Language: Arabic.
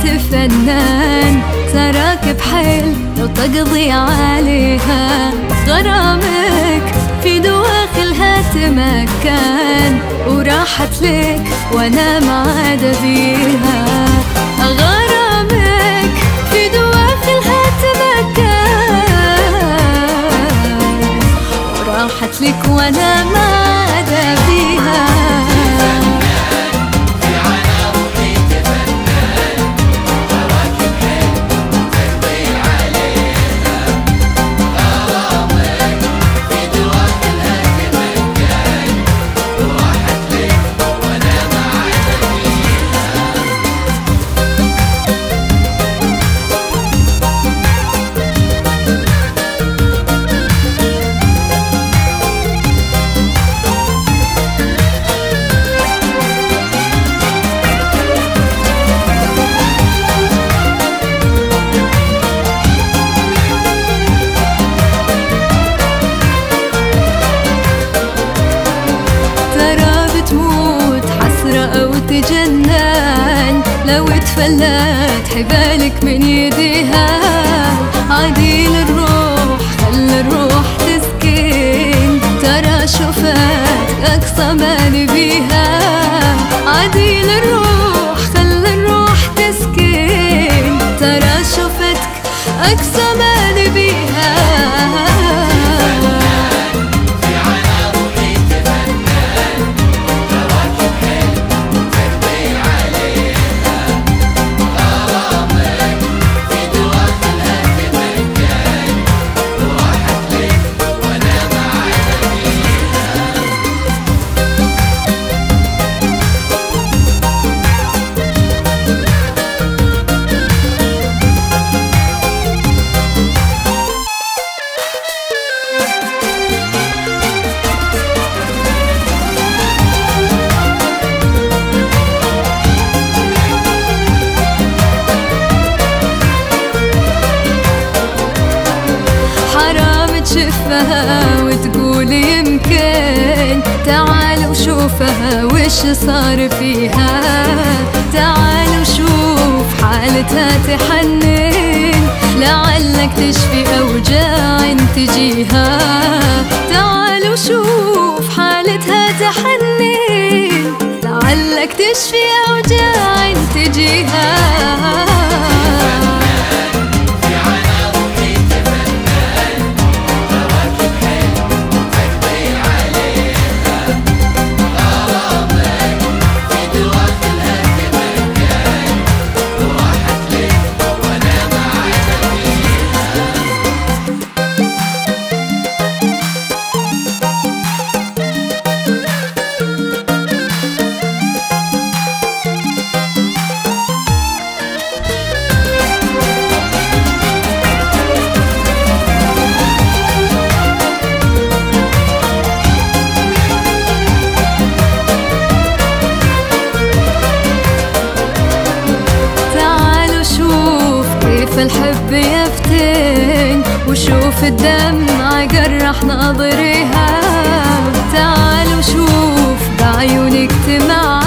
تفنن، تراك بحيل لو تقضي عليها. غرامك في دواخلها تمكن، وراحت لك وانا ما عاد بيها. غرامك في دواخلها تمكن، وراحت لك وانا ما عاد بيها. تجنن لو تفلت حبالك من يديها. عديل الروح خلي الروح تسكن، ترى شوفت أقصى ما نبيها. عديل الروح خلي الروح تسكن، ترى شوفتك أقصى ما نبيها. تشوفها وتقول يمكن، تعال وشوفها وش صار فيها. تعال وشوف حالتها تحنن، لعلك تشفي أوجاع تجيها. تعال وشوف حالتها تحنن، لعلك تشفي أوجاع تجيها. الحب يفتن، وشوف الدمع جرح ناظريها. تعال وشوف بعيونك تمع